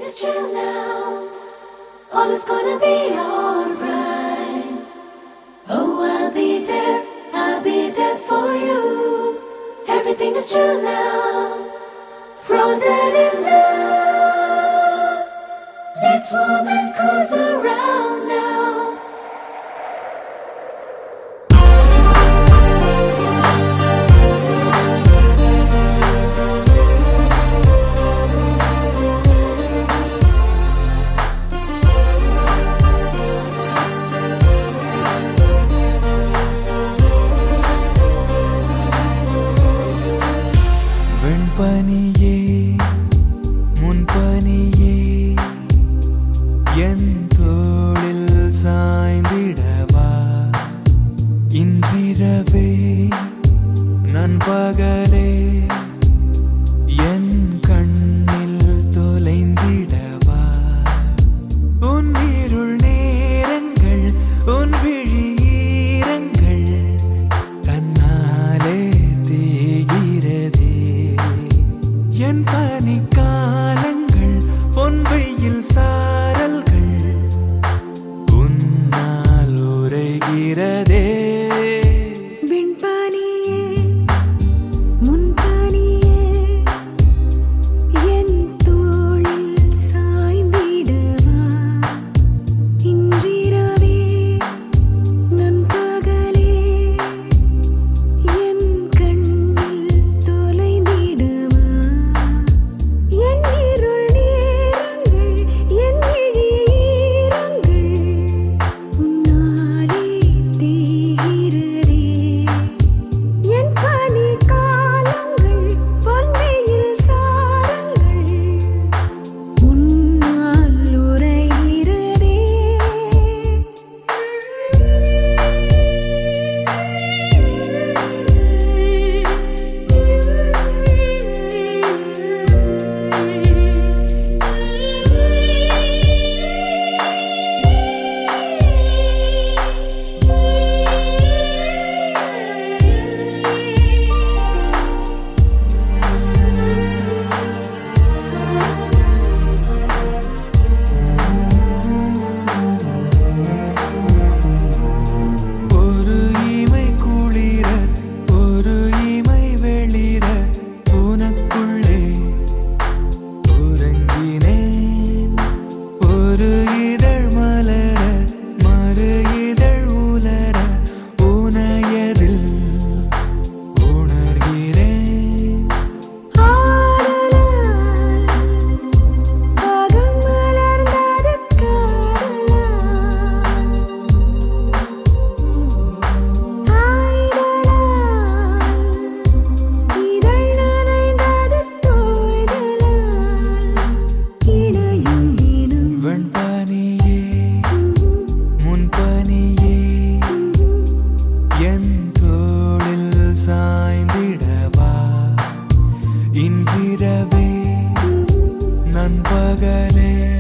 is chill now. All is gonna be alright. Oh, I'll be there for you. Everything is chill now. Frozen in love. Let's warm and cozy around now. வெண்பனியே முன்பனியே என் தோளில் சாய்ந்திடவா இன்றிரவே நண்பகலே என் கண்ணில் தொலைந்திடவா உன் இருள் நேரங்கள் உன் விழியீரங்கள் தன்னாலே தேகிறதே என் பனி காலங்கள் பொன் வெயில் சாரல்கள் உன்னால் உரைகிறதே வெண்பனியே முன்பனியே என் தோளில் சாய்ந்திடவா இன்றிரவே நண்பகலே என் கண்ணில் தொலைந்திடவா என் இருள் நேரங்கள் என் விழியீரங்கள் உன்னாலே தேகிறதே என் பனி காலங்கள் பொன் வெயில் சாரல்கள் உன்னால் உரைகிறதே ஒரு இமை குளிர ஒரு இமை வெளிர உனக்குள்ளே உறங்கினேன் ஒரு இதழ் மலர மறு இதழ் உலர உனையதில் உணர்கிறேன் ஆதலால் பாகம் மலர்ந்தது காதலால் ஆய்தலால் இதழ் நனைந்தது தோய்தலால் இணையும் இனம் வெண்பனியே முன்பனியே என் தோளில் சாய்ந்திடவா இன்றிரவே நண்பகலே